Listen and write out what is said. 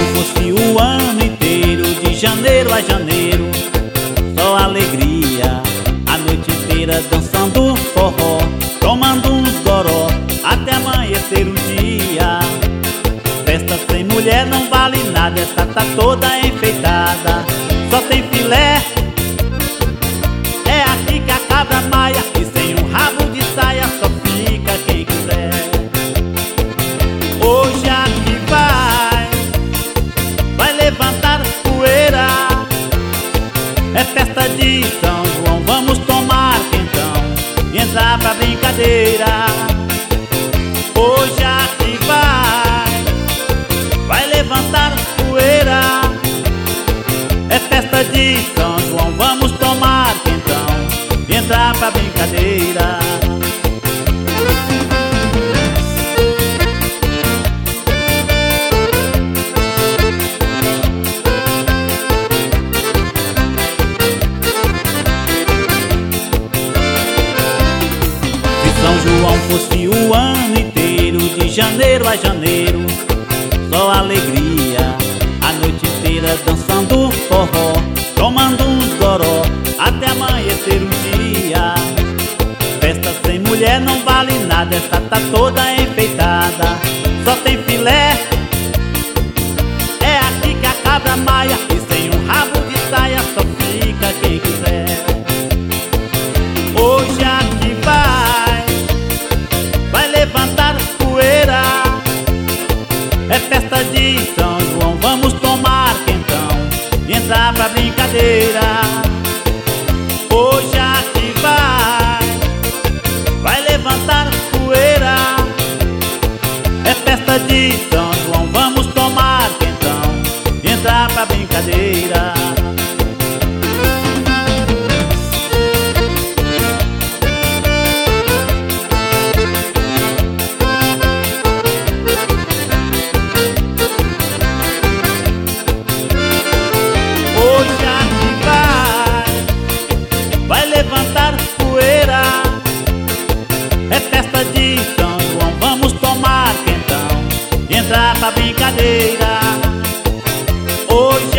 fosse o ano inteiro, de janeiro a janeiro, só alegria, a noite inteira dançando forró, tomando uns goró, até amanhecer o dia. Festa sem mulher não vale nada, esta tá toda enfeitada, só tem filé. É aqui que a cabra maia, e sem um rabo de saia só fica quem quiser. Hoje aqui vai levantar poeira, é festa de São João, vamos tomar quentão e entrar pra brincadeira. Hoje aqui vai levantar poeira, é festa de São João, vamos tomar quentão e entrar pra brincadeira. São João fosse o ano inteiro, de janeiro a janeiro, só alegria, a noite inteira dançando forró, tomando uns goró, até amanhecer o dia. Festa sem mulher não vale nada, esta tá toda enfeitada, só tem filé. É aqui que a cabra maia, e sem um rabo de saia só fica quem quiser. Hoje aqui vai levantar poeira, é festa de São João, vamos tomar quentão e entrar pra brincadeira. Hoje aqui vai levantar poeira, é festa de São João, vamos tomar quentão e entrar pra brincadeira. Levantar poeira, é festa de São João, vamos tomar quentão e entrar pra brincadeira. Hoje